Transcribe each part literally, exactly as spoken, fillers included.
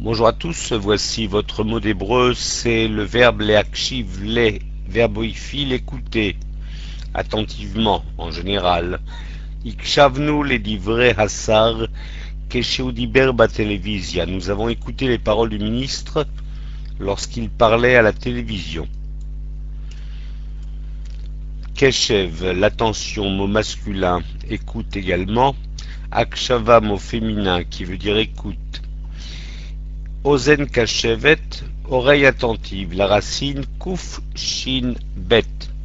Bonjour à tous, voici votre mot d'hébreu, c'est le verbe leakchiv, le, verbe oifil, écouter, attentivement en général. Ikshavnu le divrei hasar keshehu diber batelevizia. Nous avons écouté les paroles du ministre lorsqu'il parlait à la télévision. Keshev, l'attention, mot masculin, écoute également. Akshava, mot féminin, qui veut dire écoute. Ozen kashevet, oreille attentive, la racine kuf shin bet.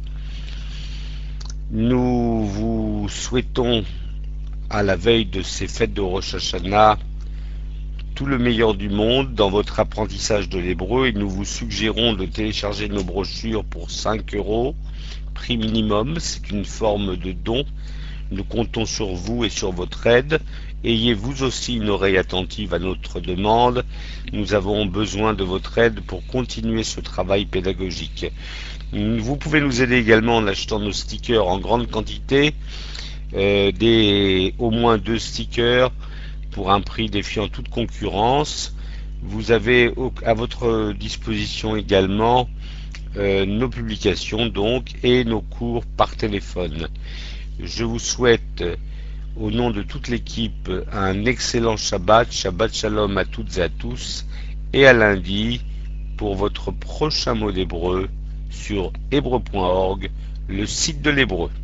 Nous vous souhaitons, à la veille de ces fêtes de Rosh Hashanah, tout le meilleur du monde dans votre apprentissage de l'hébreu et nous vous suggérons de télécharger nos brochures pour cinq euros, prix minimum, c'est une forme de don. Nous comptons sur vous et sur votre aide. Ayez vous aussi une oreille attentive à notre demande. Nous avons besoin de votre aide pour continuer ce travail pédagogique. Vous pouvez nous aider également en achetant nos stickers en grande quantité, euh, des, au moins deux stickers pour un prix défiant toute concurrence. Vous avez au, à votre disposition également euh, nos publications donc et nos cours par téléphone. Je vous souhaite, au nom de toute l'équipe, un excellent Shabbat, Shabbat Shalom à toutes et à tous, et à lundi pour votre prochain mot d'hébreu sur hébreu point org, le site de l'hébreu.